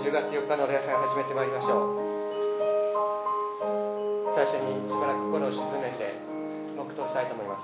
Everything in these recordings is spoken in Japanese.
10月4日の礼拝を始めてまいりましょう。最初にしばらく心を静めて黙祷したいと思います。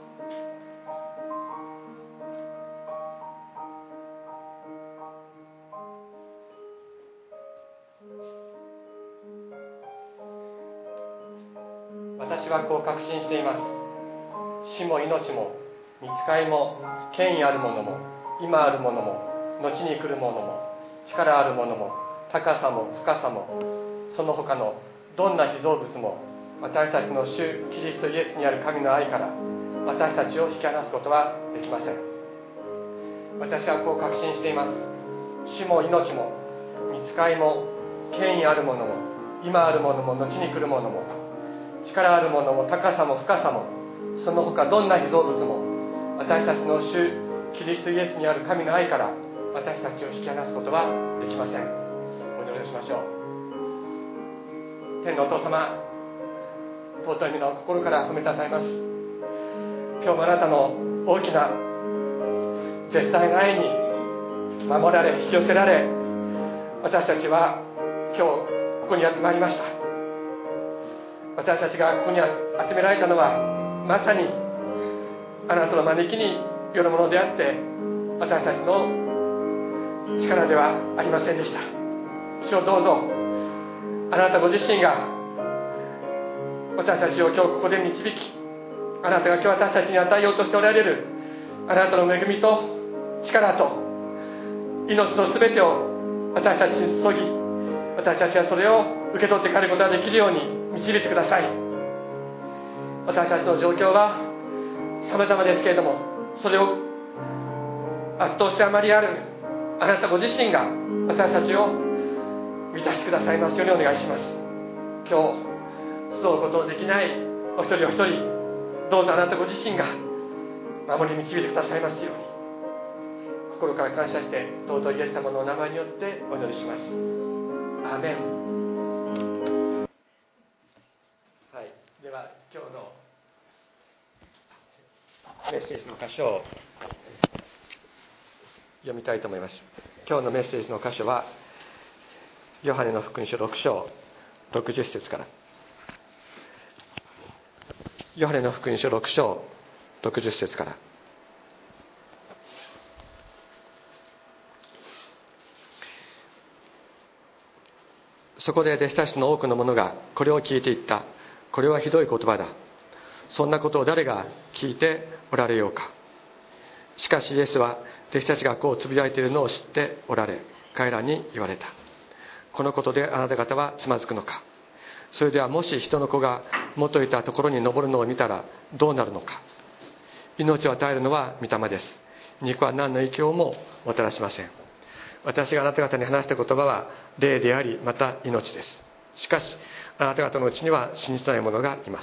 私はこう確信しています。死も命も御使いも権威あるものも今あるものも後に来るものも力あるものも高さも深さもその他のどんな被造物も私たちの主キリストイエスにある神の愛から私たちを引き離すことはできません。私はこう確信しています。死も命も御使いも権威あるものも今あるものも後に来るものも力あるものも高さも深さもその他どんな被造物も私たちの主キリストイエスにある神の愛から私たちを引き離すことはできません。お祈りをしましょう。天のお父様、尊い皆を心から褒めたたえます。今日もあなたの大きな絶大な愛に守られ引き寄せられ、私たちは今日ここにやってまいりました。私たちがここに集められたのはまさにあなたの招きによるものであって、私たちの力ではありませんでした。主をどうぞあなたご自身が私たちを今日ここで導き、あなたが今日私たちに与えようとしておられるあなたの恵みと力と命のすべてを私たちに注ぎ、私たちはそれを受け取って帰ることができるように導いてください。私たちの状況は様々ですけれども、それを圧倒してあまりあるあなたご自身が私たちを満たしてくださいますようにお願いします。今日集うことのできないお一人お一人、どうぞあなたご自身が守り導いてくださいますように心から感謝して尊いイエス様のお名前によってお祈りします。アーメン。はい、では今日のメッセージの箇所を読みたいと思います。今日のメッセージの箇所はヨハネの福音書6章60節から、ヨハネの福音書6章60節から。そこで弟子たちの多くの者がこれを聞いていった。これはひどい言葉だ。そんなことを誰が聞いておられようか。しかしイエスは弟子たちがこうつぶやいているのを知っておられ、彼らに言われた。このことであなた方はつまずくのか。それではもし人の子が元いたところに登るのを見たらどうなるのか。命を与えるのは御霊です。肉は何の影響ももたらしません。私があなた方に話した言葉は霊であり、また命です。しかしあなた方のうちには信じない者がいます。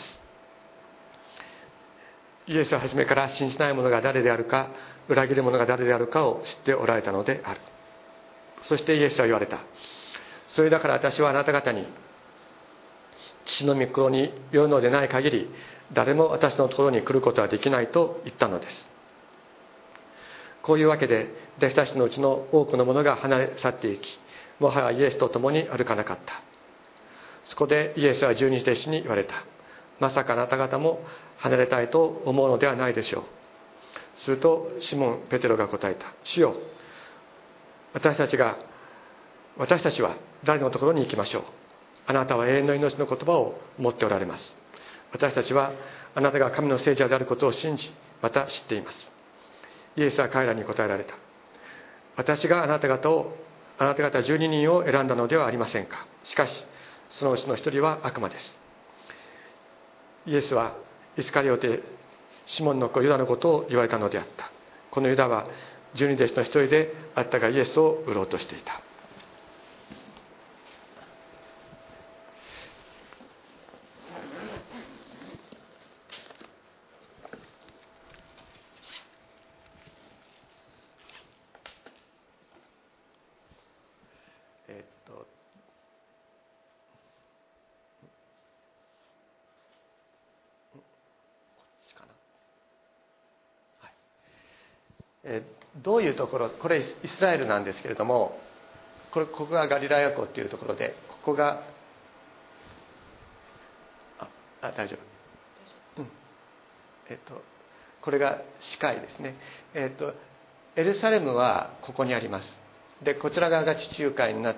イエスは初めから信じない者が誰であるか、裏切る者が誰であるかを知っておられたのである。そしてイエスは言われた。それだから私はあなた方に、父の御心によるのでない限り誰も私のところに来ることはできないと言ったのです。こういうわけで弟子たちのうちの多くの者が離れ去っていき、もはやイエスと共に歩かなかった。そこでイエスは12弟子に言われた。まさかあなた方も離れたいと思うのではないでしょう。するとシモン・ペテロが答えた。主よ、私たちは誰のところに行きましょう。あなたは永遠の命の言葉を持っておられます。私たちはあなたが神の聖者であることを信じ、また知っています。イエスは彼らに答えられた。私があなた方12人を選んだのではありませんか。しかしそのうちの一人は悪魔です。イエスはイスカリオテシモンの子ユダのことを言われたのであった。このユダは12弟子の一人であったが、イエスを売ろうとしていた。どういうところ、これイスラエルなんですけれども、 ここがガリラヤ湖っていうところで、ここが大丈夫、これが死海ですね。エルサレムはここにあります。でこちら側が地中海になって、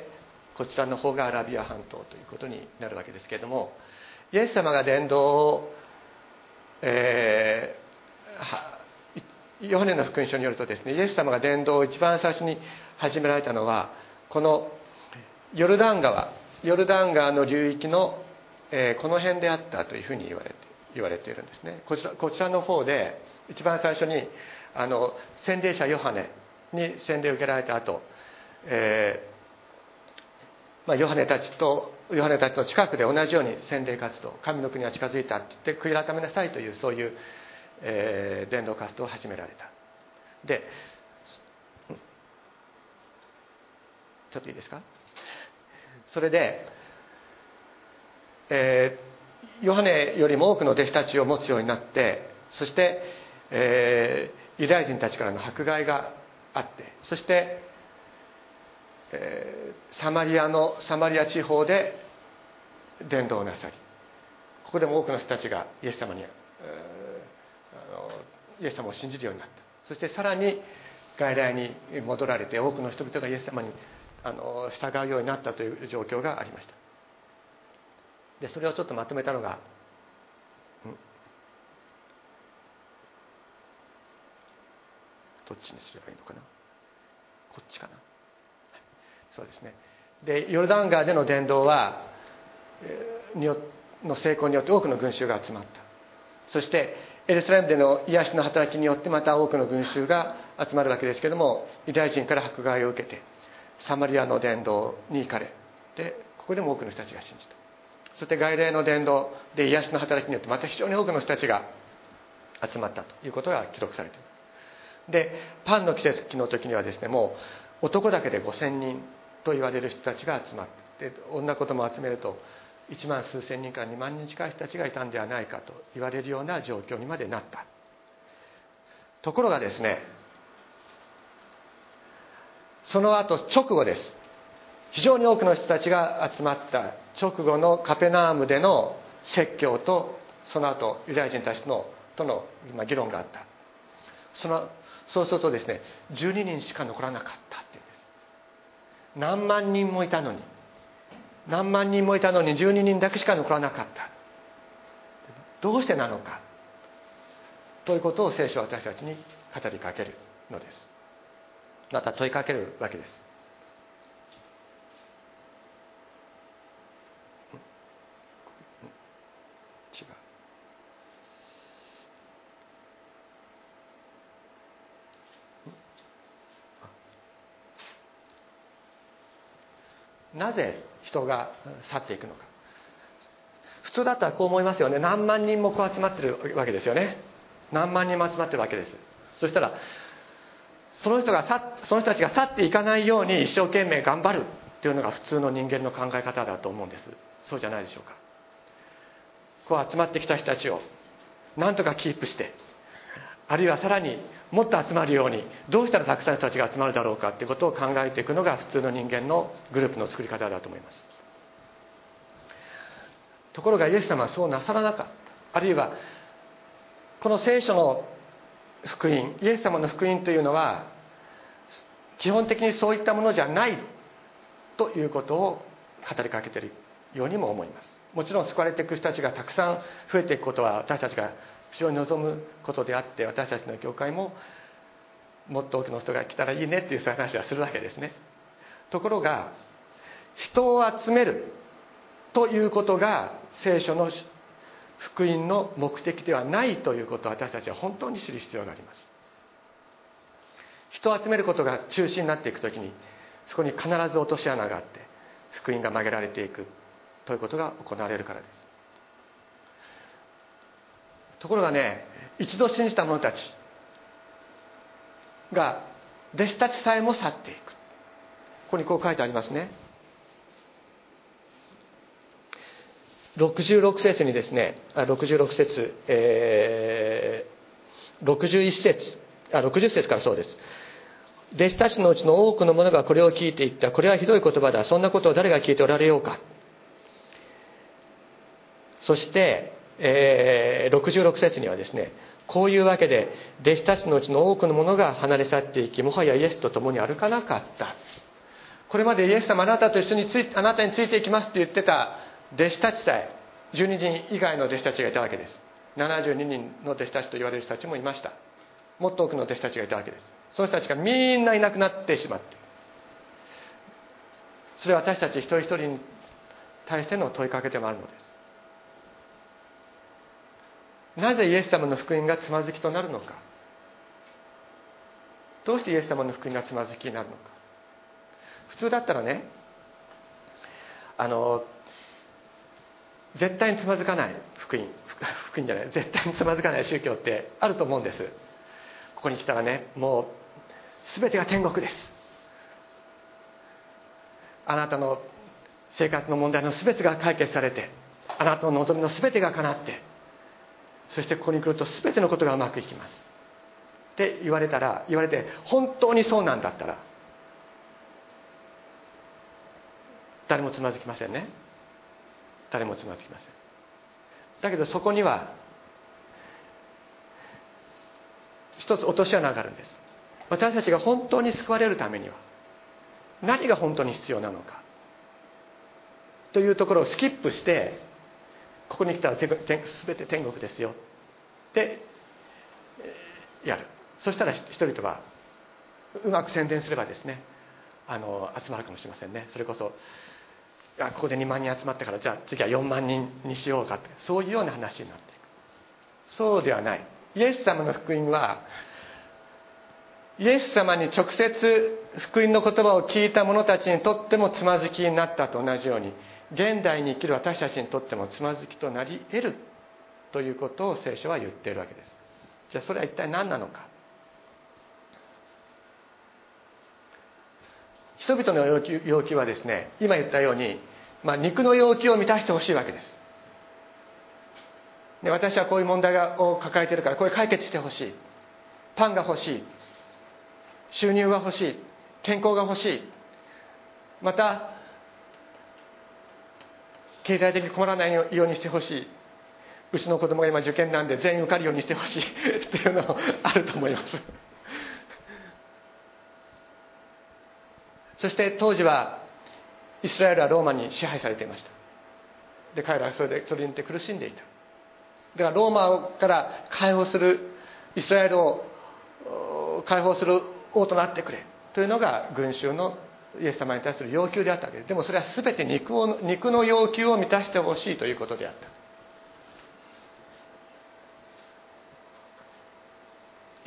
こちらの方がアラビア半島ということになるわけですけれども、イエス様が伝道を、ヨハネの福音書によるとですね、イエス様が伝道を一番最初に始められたのはこのヨルダン川の流域の、この辺であったというふうに言われているんですね。こちらの方で一番最初に洗礼者ヨハネに洗礼を受けられた後、ヨハネたちの近くで同じように洗礼活動、神の国は近づいたって言って悔い改めなさいという、そういう、伝道活動を始められた。でちょっといいですか。それで、ヨハネよりも多くの弟子たちを持つようになって、そして、ユダヤ人たちからの迫害があって、そして、サマリア地方で伝道をなさり、ここでも多くの人たちがイエス様を信じるようになった。そしてさらに外来に戻られて、多くの人々がイエス様に従うようになったという状況がありました。でそれをちょっとまとめたのが、どっちにすればいいのかな、こっちかな、そうですね。でヨルダン川での伝道はの成功によって多くの群衆が集まった。そしてエルサレムでの癒しの働きによってまた多くの群衆が集まるわけですけれども、ユダヤ人から迫害を受けてサマリアの伝道に行かれて、ここでも多くの人たちが信じた。そして外来の伝道で癒しの働きによってまた非常に多くの人たちが集まったということが記録されています。でパンの季節の時にはですね、もう男だけで5000人と言われる人たちが集まって、女子供を集めると1万数千人から2万人近い人たちがいたんではないかと言われるような状況にまでなった。ところがですね、その後直後です。非常に多くの人たちが集まった直後のカペナームでの説教と、その後ユダヤ人たちとの議論があった。そうするとですね、12人しか残らなかったっていうんです。何万人もいたのに12人だけしか残らなかった。どうしてなのかということを聖書は私たちに語りかけるのです。また問いかけるわけです。違う。なぜ人が去っていくのか。普通だったらこう思いますよね。何万人もこう集まってるわけですよね。何万人も集まってるわけです。そしたらその人たちが去っていかないように一生懸命頑張るっていうのが普通の人間の考え方だと思うんです。そうじゃないでしょうか。こう集まってきた人たちをなんとかキープして、あるいはさらにもっと集まるようにどうしたらたくさんの人たちが集まるだろうかっていうことを考えていくのが普通の人間のグループの作り方だと思います。ところがイエス様はそうなさらなかった。あるいはこの聖書の福音、イエス様の福音というのは基本的にそういったものじゃないということを語りかけているようにも思います。もちろん救われていく人たちがたくさん増えていくことは私たちが非常に望むことであって、私たちの教会ももっと多くの人が来たらいいねっていうそういう話はするわけですね。ところが人を集めるということが聖書の福音の目的ではないということを私たちは本当に知る必要があります。人を集めることが中心になっていくときに、そこに必ず落とし穴があって福音が曲げられていくということが行われるからです。ところがね、一度信じた者たちが弟子たちさえも去っていく。ここにこう書いてありますね。66節にですね、66節、60節からそうです。 弟子たちのうちの多くの者がこれを聞いていった。これはひどい言葉だ。そんなことを誰が聞いておられようか。そして、66節にはですね、こういうわけで弟子たちのうちの多くの者が離れ去っていき、もはやイエスと共に歩かなかった。これまでイエス様あなたと一緒にあなたについていきますって言ってた弟子たちさえ、12人以外の弟子たちがいたわけです。72人の弟子たちと言われる人たちもいました。もっと多くの弟子たちがいたわけです。その人たちがみんないなくなってしまって、それは私たち一人一人に対しての問いかけでもあるのです。なぜイエス様の福音がつまずきとなるのか。どうしてイエス様の福音がつまずきになるのか。普通だったらね、絶対につまずかない福音じゃない、絶対につまずかない宗教ってあると思うんです。ここに来たらね、もう全てが天国です。あなたの生活の問題の全てが解決されて、あなたの望みの全てが叶って、そしてここに来ると全てのことがうまくいきますって言われて、本当にそうなんだったら誰もつまずきませんね。誰もつまずきません。だけどそこには一つ落とし穴があるんです。私たちが本当に救われるためには何が本当に必要なのかというところをスキップして、ここに来たら全て天国ですよってやる。そしたら人々はうまく宣伝すればですね、集まるかもしれませんね。それこそここで2万人集まったから、じゃあ次は4万人にしようかって、そういうような話になっていく。そうではない。イエス様の福音は、イエス様に直接福音の言葉を聞いた者たちにとってもつまずきになったと同じように、現代に生きる私たちにとってもつまずきとなり得るということを聖書は言っているわけです。じゃあそれは一体何なのか。人々の要求はですね、今言ったように、肉の要求を満たしてほしいわけです。で、私はこういう問題を抱えているからこれ解決してほしい。パンが欲しい。収入が欲しい。健康が欲しい。また経済的に困らないようにしてほしい。うちの子供が今受験なんで全員受かるようにしてほしいっていうのもあると思います。そして当時はイスラエルはローマに支配されていました。で、彼らはそれによって苦しんでいた。だからローマから解放する、イスラエルを解放する王となってくれというのが群衆のイエス様に対する要求であったわけです。でもそれは全て肉の要求を満たしてほしいということであった。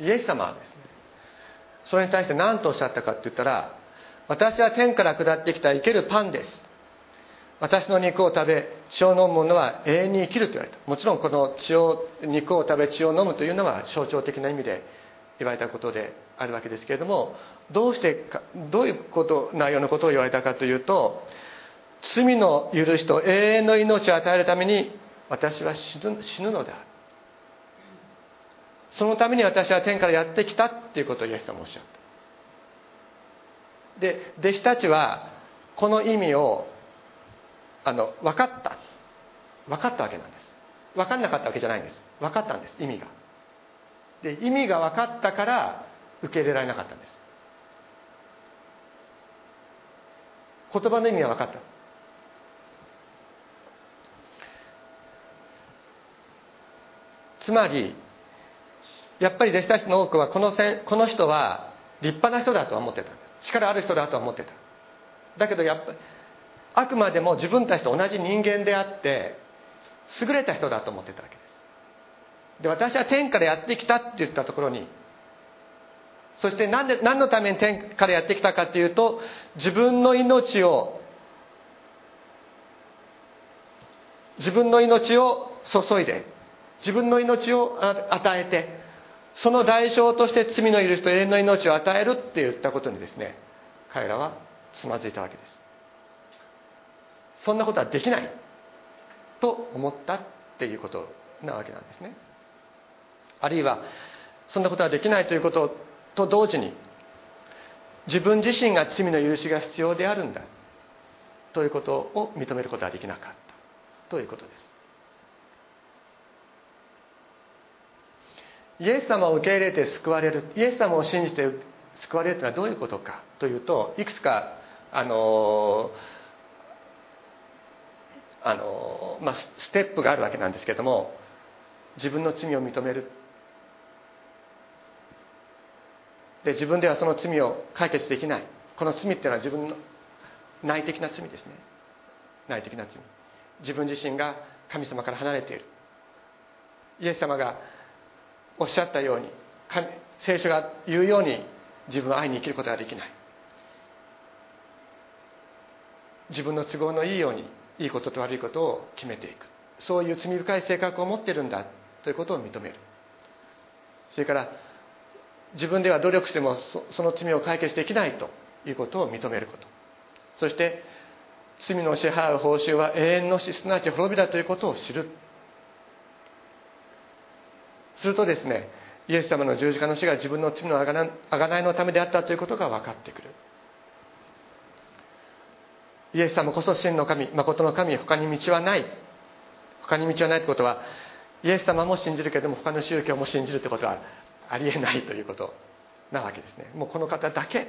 イエス様はですね、それに対して何とおっしゃったかって言ったら、私は天から下ってきた生けるパンです。私の肉を食べ血を飲む者は永遠に生きると言われた。もちろんこの肉を食べ血を飲むというのは象徴的な意味で言われたことであるわけですけれども、どういう内容のことを言われたかというと、罪の許しと永遠の命を与えるために私は死ぬのだ。そのために私は天からやってきたということをイエス様はおっしゃった。で、弟子たちはこの意味を分かったわけなんです。分かんなかったわけじゃないんです。分かったんです、意味が。で、意味が分かったから受け入れられなかったんです。言葉の意味は分かった。つまりやっぱり弟子たちの多くはこの人は立派な人だと思ってたんです。力ある人だと思ってた。だけどやっぱりあくまでも自分たちと同じ人間であって優れた人だと思ってたわけです。で、私は天からやってきたって言ったところに、そして何のために天からやってきたかっていうと、自分の命を注いで、自分の命を与えて、その代償として罪の許しと永遠の命を与えるって言ったことにですね、彼らはつまずいたわけです。そんなことはできないと思ったっていうことなわけなんですね。あるいはそんなことはできないということと同時に、 自分自身が罪の許しが必要であるんだということを認めることはできなかったということです。イエス様を受け入れて救われる、イエス様を信じて救われるというのはどういうことかというと、いくつかステップがあるわけなんですけども、自分の罪を認める。で、自分ではその罪を解決できない。この罪っていうのは自分の内的な罪ですね。内的な罪。自分自身が神様から離れている。イエス様がおっしゃったように、聖書が言うように自分は愛に生きることができない。自分の都合のいいようにいいことと悪いことを決めていく。そういう罪深い性格を持っているんだということを認める。それから自分では努力してもその罪を解決できないということを認めること。そして罪の支払う報酬は永遠の死、すなわち滅びだということを知る。するとですね、イエス様の十字架の死が自分の罪の贖いのためであったということが分かってくる。イエス様こそ真の神、誠の神、他に道はない。他に道はないということは、イエス様も信じるけれども他の宗教も信じるということはありえないということなわけですね。もうこの方だけ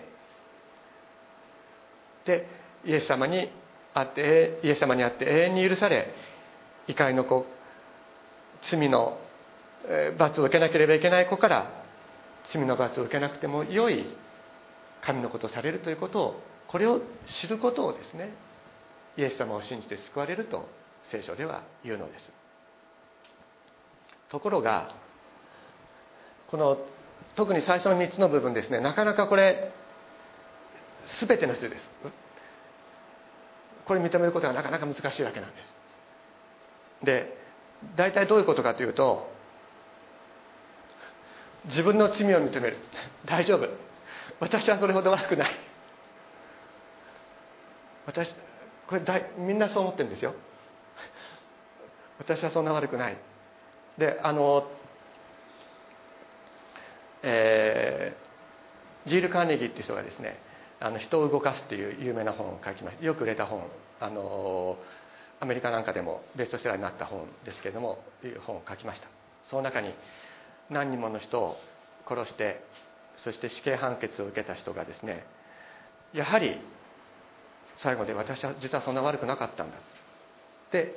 でイエス様にあって永遠に許され、怒りの子、罪の罰を受けなければいけない子から罪の罰を受けなくても良い神の子とされるということを、これを知ることをですね、イエス様を信じて救われると聖書では言うのです。ところがこの特に最初の3つの部分ですね、なかなかこれ全ての人です。これ認めることがなかなか難しいわけなんです。で、大体どういうことかというと、自分の罪を認める。大丈夫、私はそれほど悪くない。これみんなそう思ってるんですよ。私はそんな悪くない。で、ジール・カーネギーっていう人がですね、人を動かすっていう有名な本を書きました。よく売れた本、アメリカなんかでもベストセラーになった本ですけれども、いう本を書きました。その中に何人もの人を殺して、そして死刑判決を受けた人がですね、やはり最後で私は実はそんな悪くなかったんだって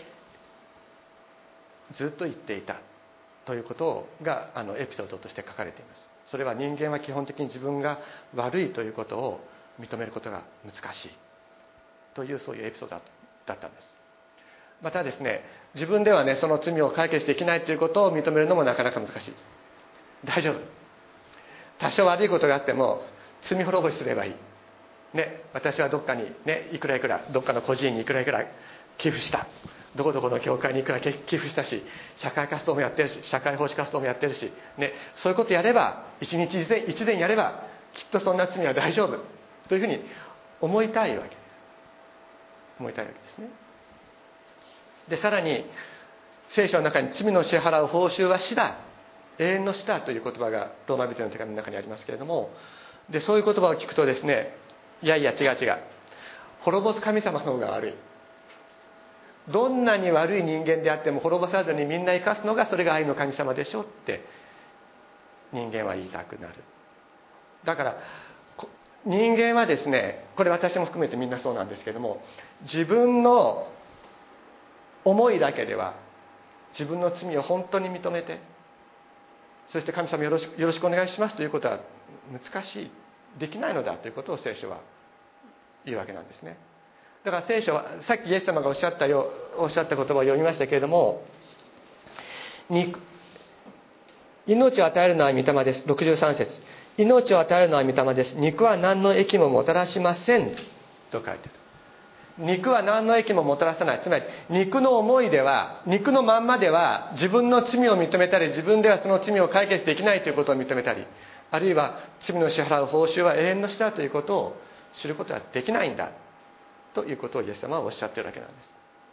ずっと言っていたということがエピソードとして書かれています。それは人間は基本的に自分が悪いということを認めることが難しいという、そういうエピソードだったんです。またですね、自分ではねその罪を解決できないということを認めるのもなかなか難しい。大丈夫、多少悪いことがあっても罪滅ぼしすればいいね、私はどっかにねいくらどっかの個人にいくら寄付した、どこどこの教会にいくら寄付したし、社会活動もやってるし、社会奉仕活動もやってるし、ね、そういうことやれば一日一善やればきっとそんな罪は大丈夫というふうに思いたいわけです。思いたいわけですね。で、さらに聖書の中に罪の支払う報酬は死だ、永遠の死だという言葉がローマ人の手紙の中にありますけれども、でそういう言葉を聞くとですね、いやいや違う、滅ぼす神様の方が悪い、どんなに悪い人間であっても滅ぼさずにみんな生かすのがそれが愛の神様でしょって人間は言いたくなる。だから人間はですね、これ私も含めてみんなそうなんですけれども、自分の思いだけでは自分の罪を本当に認めて、そして神様よろしくお願いしますということは難しい、できないのだということを聖書は言うわけなんですね。だから聖書はさっきイエス様がおっしゃった言葉を読みましたけれども、命を与えるのは御霊です。63節、命を与えるのは御霊です。肉は何の益ももたらしませんと書いてある。肉は何の益ももたらさない。つまり肉の思いでは、肉のまんまでは自分の罪を認めたり、自分ではその罪を解決できないということを認めたり、あるいは罪の支払う報酬は永遠の死だということを知ることはできないんだということをイエス様はおっしゃっているわけなんです。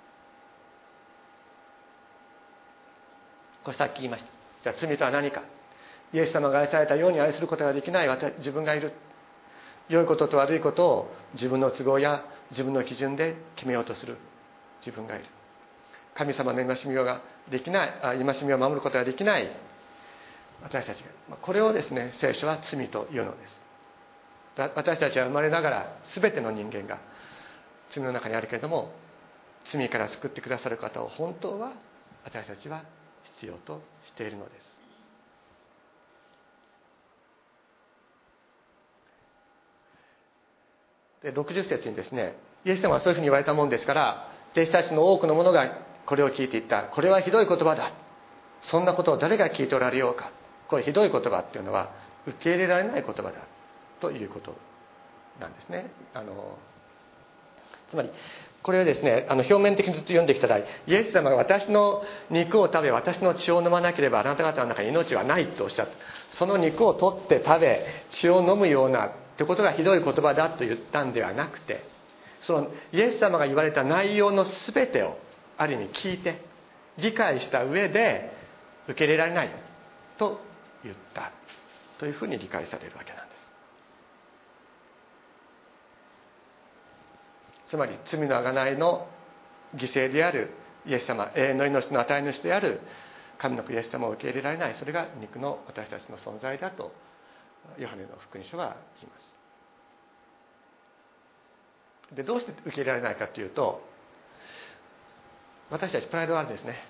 これさっき言いました。じゃあ罪とは何か。イエス様が愛されたように愛することができない自分がいる。 良いことと悪いことを自分の都合や自分の基準で決めようとする自分がいる。神様の戒みができない、戒みを守ることができない私たちが、これをですね、聖書は罪というのです。私たちは生まれながら全ての人間が罪の中にあるけれども、罪から救ってくださる方を本当は私たちは必要としているのです。で、60節にですね、イエス様はそういうふうに言われたもんですから、弟子たちの多くの者がこれを聞いていった。これはひどい言葉だ。そんなことを誰が聞いておられようか。これひどい言葉っていうのは受け入れられない言葉だということなんですね。つまりこれはですね、表面的にずっと読んできたら、イエス様が私の肉を食べ私の血を飲まなければあなた方の中に命はないとおっしゃった。その肉を取って食べ血を飲むようなってことがひどい言葉だと言ったんではなくて、そのイエス様が言われた内容の全てをある意味聞いて理解した上で受け入れられないと言ったというふうに理解されるわけなんです。つまり罪の贖いの犠牲であるイエス様、永遠の命の与え主である神の子イエス様を受け入れられない、それが肉の私たちの存在だとヨハネの福音書は言います。で、どうして受け入れられないかというと、私たちプライドがあるんですね。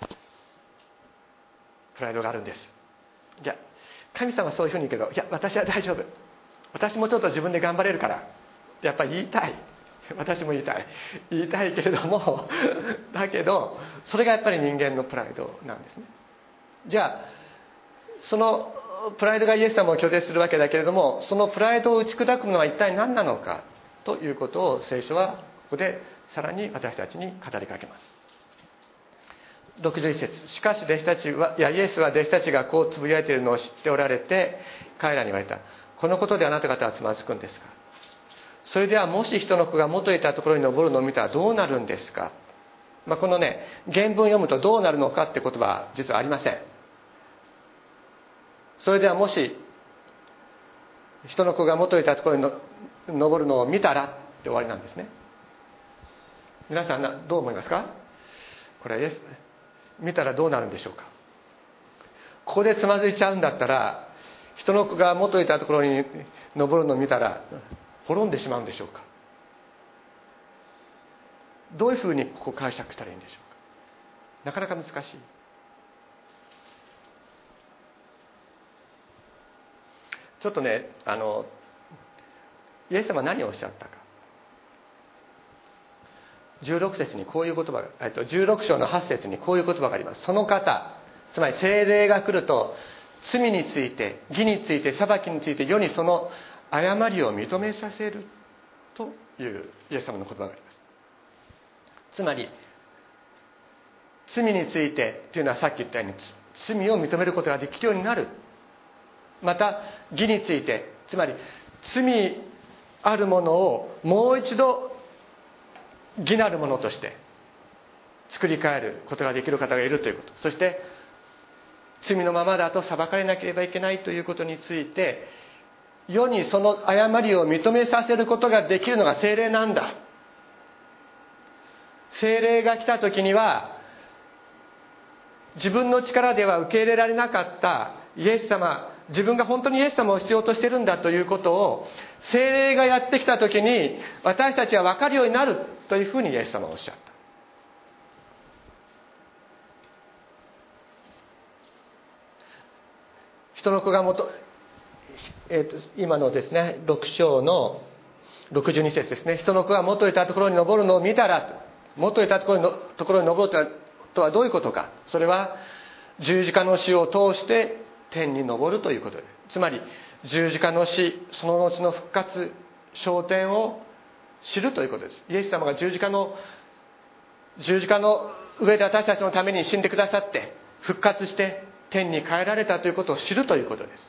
プライドがあるんです。いや、神様はそういうふうに言うけど、いや、私は大丈夫、私もちょっと自分で頑張れるから、やっぱり言いたい、私も言いたいけれどもだけどそれがやっぱり人間のプライドなんですね。じゃあそのプライドがイエス様を拒絶するわけだけれども、そのプライドを打ち砕くのは一体何なのかということを聖書はここでさらに私たちに語りかけます。61節、しかし弟子たちは、イエスは弟子たちがこうつぶやいているのを知っておられて、彼らに言われた。このことであなた方はつまずくんですか。それではもし人の子が元いたところに登るのを見たらどうなるんですか。このね、原文読むとどうなるのかって言葉は実はありません。それではもし人の子が元いたところに登るのを見たらって終わりなんですね。皆さんどう思いますか。これは見たらどうなるんでしょうか。ここでつまずいちゃうんだったら、人の子が元いたところに登るのを見たら滅んでしまうんでしょうか。どういうふうにここ解釈したらいいんでしょうか。なかなか難しい。ちょっとね、イエス様は何をおっしゃったか。16節にこういう言葉が、16章の8節にこういう言葉があります。その方、つまり聖霊が来ると、罪について、義について、裁きについて世にその誤りを認めさせるというイエス様の言葉があります。つまり罪についてというのはさっき言ったように罪を認めることができるようになる。また義について、つまり罪あるものをもう一度義なるものとして作り変えることができる方がいるということ、そして罪のままだと裁かれなければいけないということについて、世にその誤りを認めさせることができるのが聖霊なんだ。聖霊が来た時には、自分の力では受け入れられなかったイエス様、自分が本当にイエス様を必要としているんだということを、聖霊がやってきた時に私たちは分かるようになるというふうにイエス様はおっしゃった。人の子が今のですね、6章の62節ですね。人の子が元いたところに登るのを見たら、元いたところに登るとはどういうことか。それは十字架の死を通して天に昇るということです。つまり十字架の死、その後の復活、昇天を知るということです。イエス様が十字架の上で私たちのために死んでくださって復活して天に帰られたということを知るということです。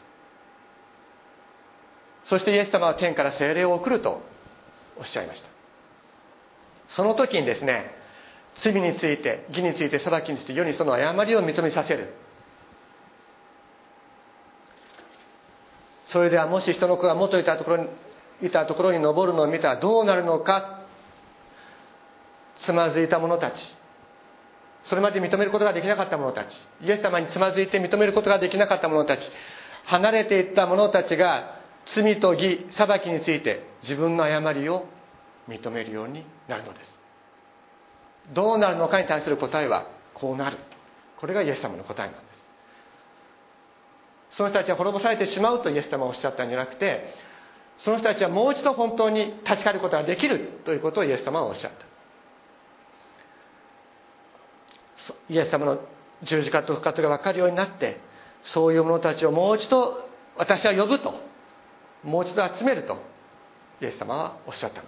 そしてイエス様は天から聖霊を送るとおっしゃいました。その時にですね、罪について、義について、裁きについて世にその誤りを認めさせる。それではもし人の子が元いたところいたところに登るのを見たらどうなるのか。つまずいた者たち、それまで認めることができなかった者たち、イエス様につまずいて認めることができなかった者たち、離れていった者たちが罪と義、裁きについて自分の誤りを認めるようになるのです。どうなるのかに対する答えはこうなる。これがイエス様の答えなんです。その人たちは滅ぼされてしまうとイエス様はおっしゃったんじゃなくて、その人たちはもう一度本当に立ち返ることができるということをイエス様はおっしゃった。イエス様の十字架と復活が分かるようになって、そういう者たちをもう一度私は呼ぶと、もう一度集めるとイエス様はおっしゃったのです。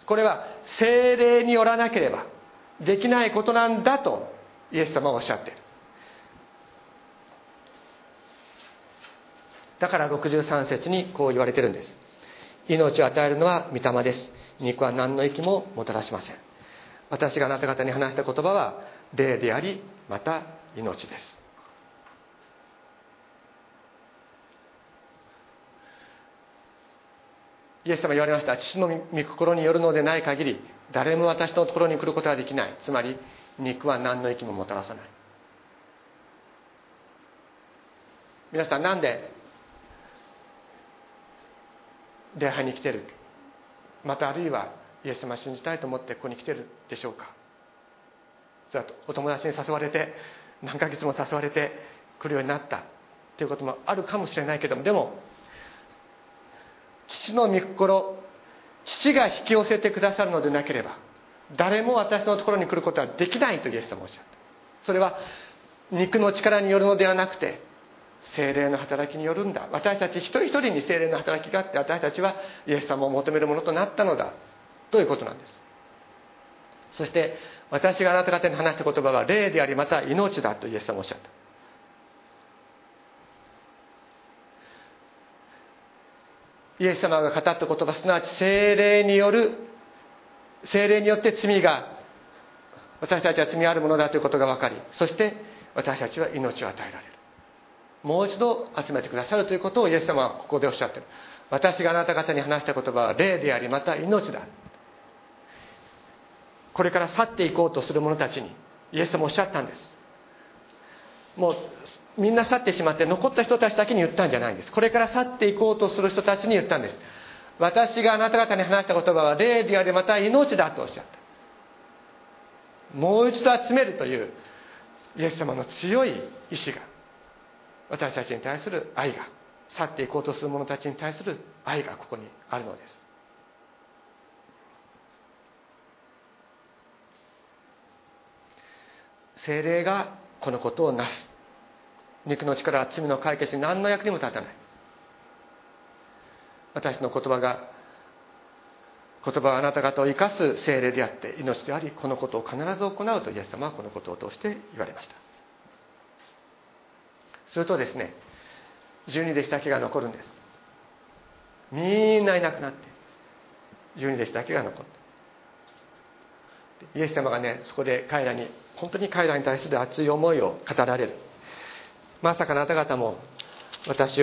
これは聖霊によらなければできないことなんだとイエス様はおっしゃっている。だから63節にこう言われているんです。命を与えるのは御霊です。肉は何の益ももたらしません。私があなた方に話した言葉は霊であり、また命です。イエス様は言われました。父の御心によるのでない限り誰も私のところに来ることができない。つまり肉は何の益ももたらさない。皆さん、なんで礼拝に来てる、またあるいはイエス様を信じたいと思ってここに来てるでしょうか。お友達に誘われて何ヶ月も誘われて来るようになったということもあるかもしれないけども、でも父の御心、父が引き寄せてくださるのでなければ誰も私のところに来ることはできないとイエス様はおっしゃった。それは肉の力によるのではなくて聖霊の働きによるんだ。私たち一人一人に聖霊の働きがあって、私たちはイエス様を求めるものとなったのだということなんです。そして私があなた方に話した言葉は霊であり、また命だとイエス様はおっしゃった。イエス様が語った言葉、すなわち聖霊によって罪が、私たちは罪あるものだということが分かり、そして私たちは命を与えられる。もう一度集めてくださるということをイエス様はここでおっしゃっている。私があなた方に話した言葉は霊であり、また命だ。これから去っていこうとする者たちにイエス様はおっしゃったんです。もうみんな去ってしまって残った人たちだけに言ったんじゃないんです。これから去っていこうとする人たちに言ったんです。私があなた方に話した言葉は霊であり、また命だとおっしゃった。もう一度集めるというイエス様の強い意志が、私たちに対する愛が、去っていこうとする者たちに対する愛がここにあるのです。聖霊がこのことをなす。肉の力は罪の解決に何の役にも立たない。私の言葉はあなた方を生かす聖霊であって命であり、このことを必ず行うとイエス様はこのことを通して言われました。するとですね、12弟子だけが残るんです。みんないなくなって12弟子だけが残った。イエス様がね、そこで本当に彼らに対する熱い思いを語られる。まさかあなた方も私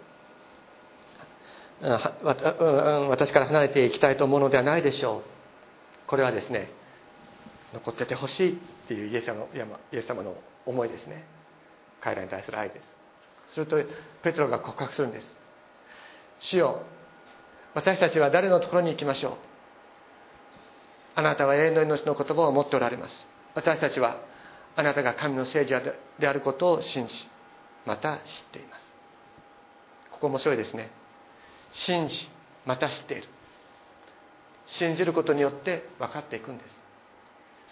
から離れていきたいと思うのではないでしょう。これはですね、残っててほしいっていうイエス様の思いですね。彼らに対する愛です。するとペテロが告白するんです。主よ、私たちは誰のところに行きましょう。あなたは永遠の命の言葉を持っておられます。私たちはあなたが神の聖者であることを信じ、また知っています。ここ面白いですね。信じ、また知っている。信じることによって分かっていくんです。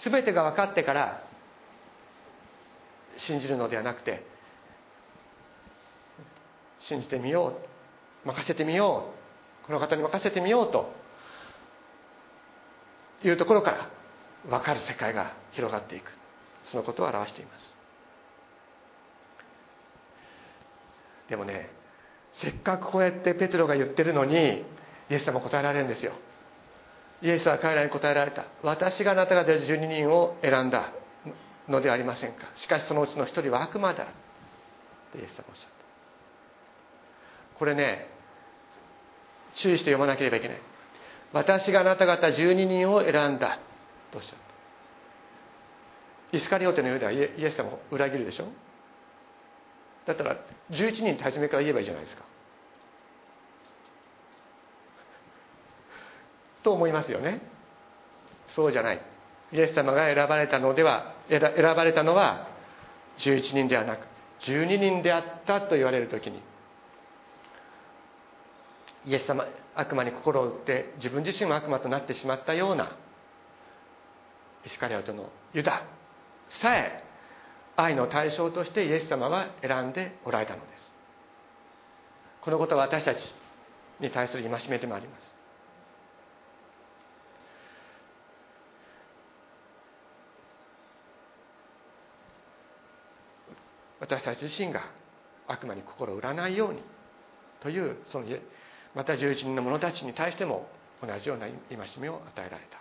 全てが分かってから信じるのではなくて、信じてみよう、任せてみよう、この方に任せてみようというところから分かる世界が広がっていく、そのことを表しています。でもね、せっかくこうやってペテロが言ってるのにイエス様答えられるんですよ。イエスは彼らに答えられた。私があなた方12人を選んだのではありませんか。しかしそのうちの一人は悪魔だってイエス様おっしゃった。これね、 注意して読まなければいけない。私があなた方12人を選んだとおっしゃった。イスカリオテのようではイエス様を裏切るでしょ。だったら11人って初めから言えばいいじゃないですかと思いますよね。そうじゃない。イエス様が選ばれたのは11人ではなく12人であったと言われるときに、イエス様悪魔に心を打って自分自身も悪魔となってしまったようなイスカリオテのユダさえ愛の対象としてイエス様は選んでおられたのです。このことは私たちに対する戒めでもあります。私たち自身が悪魔に心を売らないようにという、そのまた11人の者たちに対しても同じような戒めを与えられた。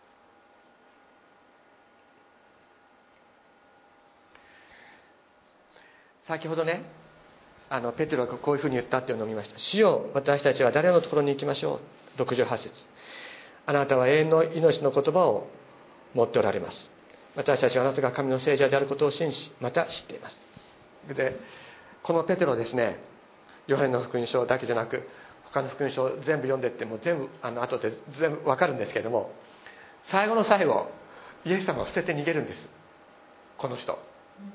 先ほどね、ペテロがこういうふうに言ったっていうのを見ました。主よ、私たちは誰のところに行きましょう。68節。あなたは永遠の命の言葉を持っておられます。私たちはあなたが神の聖者であることを信じ、また知っています。で、このペテロですね、ヨハネの福音書だけじゃなく他の福音書を全部読んでいっても全部後で全部分かるんですけれども、最後の最後イエス様を捨てて逃げるんです。この人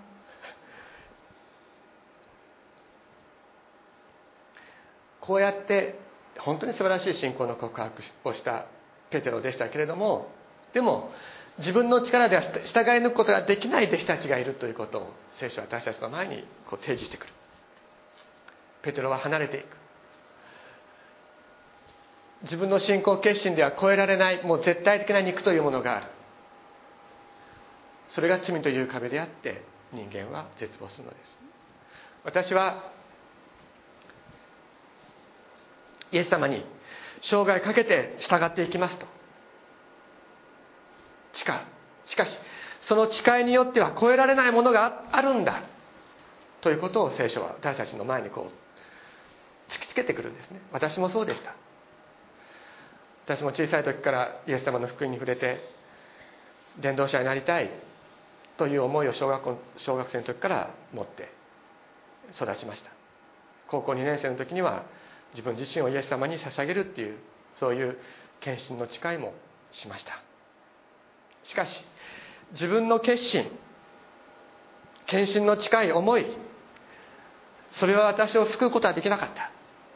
こうやって本当に素晴らしい信仰の告白をしたペテロでしたけれども、でも自分の力では従い抜くことができない弟子たちがいるということを聖書は私たちの前に提示してくる。ペテロは離れていく。自分の信仰決心では超えられない、もう絶対的な肉というものがある。それが罪という壁であって人間は絶望するのです。私はイエス様に生涯かけて従っていきますと誓う。しかしその誓いによっては超えられないものがあるんだということを聖書は私たちの前に突きつけてくるんですね。私もそうでした。私も小さい時からイエス様の福音に触れて伝道者になりたいという思いを小学生の時から持って育ちました。高校2年生の時には自分自身をイエス様に捧げるっていう、そういう献身の誓いもしました。しかし自分の決心、献身の近い思い、それは私を救うことはできなかった。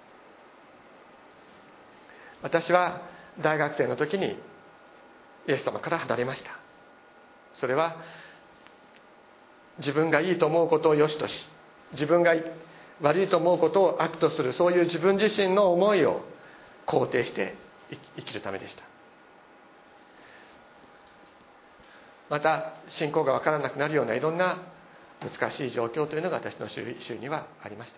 私は大学生の時にイエス様から離れました。それは自分がいいと思うことを良しとし、自分が悪いと思うことを悪とする、そういう自分自身の思いを肯定して生きるためでした。また信仰が分からなくなるようないろんな難しい状況というのが私の周囲にはありました。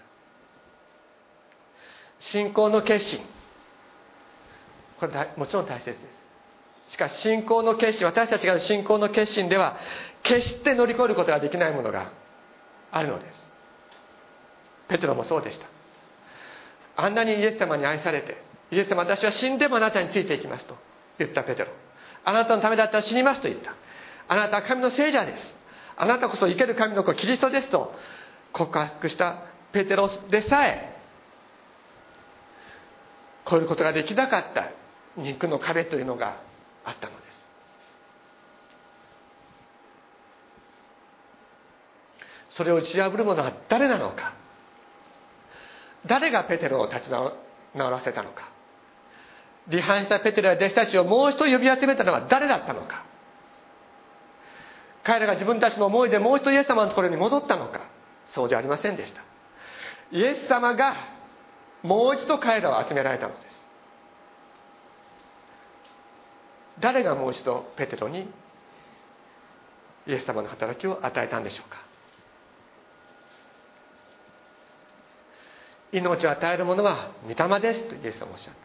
信仰の決心、これもちろん大切です。しかし信仰の決心、私たちが信仰の決心では決して乗り越えることができないものがあるのです。ペテロもそうでした。あんなにイエス様に愛されて、イエス様、私は死んでもあなたについていきますと言ったペテロ、あなたのためだったら死にますと言った。あなたは神の聖者です、あなたこそ生ける神の子キリストですと告白したペテロでさえ超えることができなかった肉の壁というのがあったのです。それを打ち破る者は誰なのか。誰がペテロを立ち直らせたのか。離反したペテロや弟子たちをもう一度呼び集めたのは誰だったのか。彼らが自分たちの思いでもう一度イエス様のところに戻ったのか。そうじゃありませんでした。イエス様がもう一度彼らを集められたのです。誰がもう一度ペテロにイエス様の働きを与えたんでしょうか。命を与えるものは御霊ですとイエス様おっしゃった。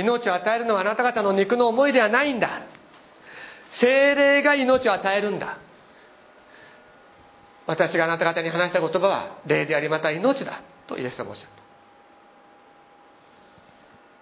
命を与えるのはあなた方の肉の思いではないんだ。聖霊が命を与えるんだ。私があなた方に話した言葉は霊でありまた命だとイエス様おっしゃった。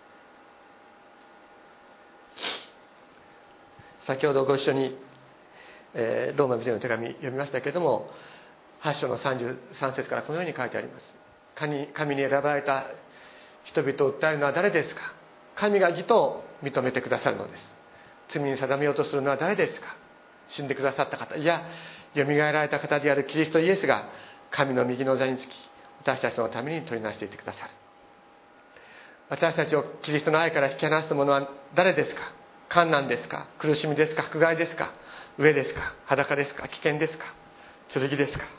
先ほどご一緒に、ローマ人への手紙読みましたけれども、8章の33節からこのように書いてあります。神に選ばれた人々を訴えるのは誰ですか。神が義と認めてくださるのです。罪に定めようとするのは誰ですか。死んでくださった方、いやよみがえられた方であるキリストイエスが神の右の座につき、私たちのために取りなしていてくださる。私たちをキリストの愛から引き離すものは誰ですか。患難ですか。苦しみですか。迫害ですか。飢えですか。裸ですか。危険ですか。剣ですか。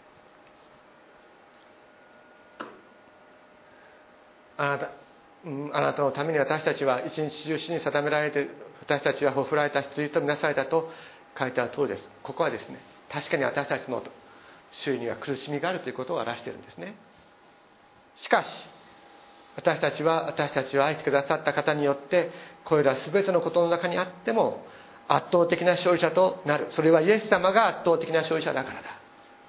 あなたのために私たちは一日中死に定められて、私たちはほふられた羊とみなされたと書いてある通りです。ここはですね、確かに私たちの周囲には苦しみがあるということを表しているんですね。しかし私たちを愛してくださった方によって、これら全てのことの中にあっても圧倒的な勝利者となる。それはイエス様が圧倒的な勝利者だからだ。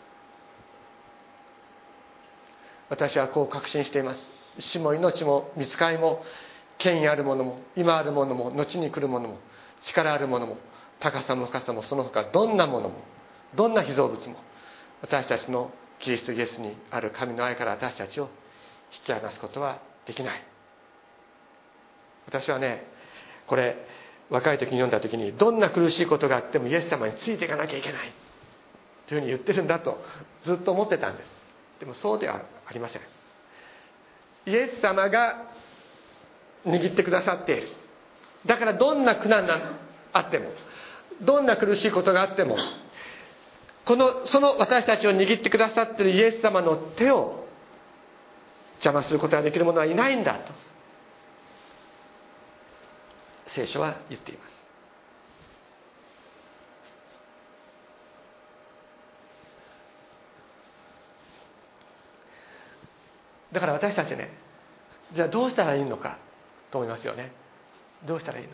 私はこう確信しています。死も命も御使いも権威あるものも今あるものも後に来るものも力あるものも高さも深さもその他どんなものもどんな被造物も私たちのキリストイエスにある神の愛から私たちを引き離すことはできない。私はね、これ若い時に読んだ時に、どんな苦しいことがあってもイエス様についていかなきゃいけないというふうに言ってるんだとずっと思ってたんです。でもそうではありません。イエス様が握ってくださっている。だからどんな苦難があっても、どんな苦しいことがあっても、その私たちを握ってくださっているイエス様の手を邪魔することができる者はいないんだと聖書は言っています。だから私たちね、じゃあどうしたらいいのかと思いますよね。どうしたらいいのか。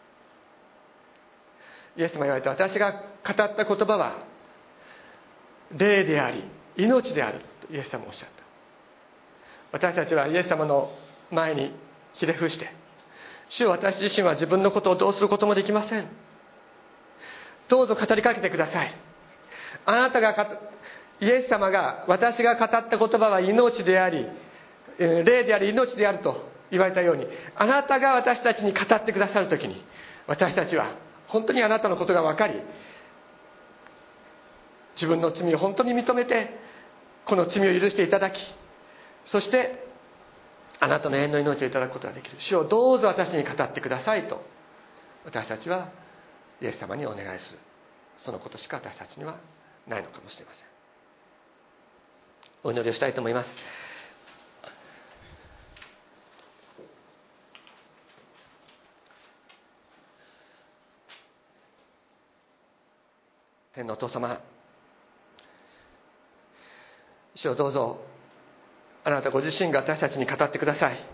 イエス様が言われた、私が語った言葉は霊であり命であるとイエス様おっしゃった。私たちはイエス様の前にひれ伏して、主よ、私自身は自分のことをどうすることもできません。どうぞ語りかけてください。あなたがイエス様が私が語った言葉は命であり霊であり命であると言われたように、あなたが私たちに語ってくださるときに、私たちは本当にあなたのことが分かり、自分の罪を本当に認めて、この罪を許していただき、そしてあなたの永遠の命をいただくことができる。主をどうぞ私に語ってくださいと私たちはイエス様にお願いする。そのことしか私たちにはないのかもしれません。お祈りをしたいと思います。天のお父様、主をどうぞあなたご自身が私たちに語ってください。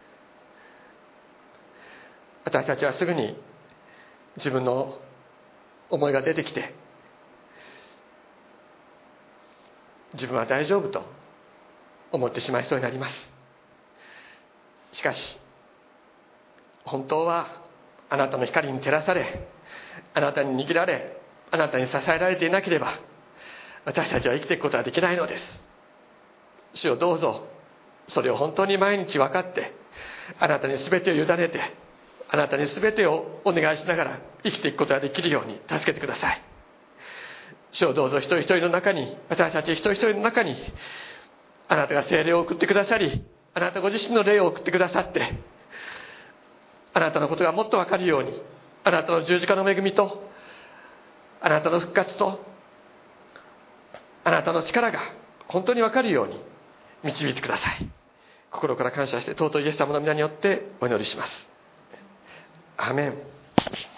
私たちはすぐに自分の思いが出てきて、自分は大丈夫と思ってしまいそうになります。しかし本当はあなたの光に照らされ、あなたに握られ、あなたに支えられていなければ私たちは生きていくことはできないのです。主をどうぞそれを本当に毎日分かって、あなたに全てを委ねて、あなたに全てをお願いしながら生きていくことができるように助けてください。主をどうぞ一人一人の中に、私たち一人一人の中にあなたが聖霊を送ってくださり、あなたご自身の霊を送ってくださって、あなたのことがもっと分かるように、あなたの十字架の恵みとあなたの復活とあなたの力が本当に分かるように導いてください。心から感謝して尊いイエス様の皆によってお祈りします。アーメン。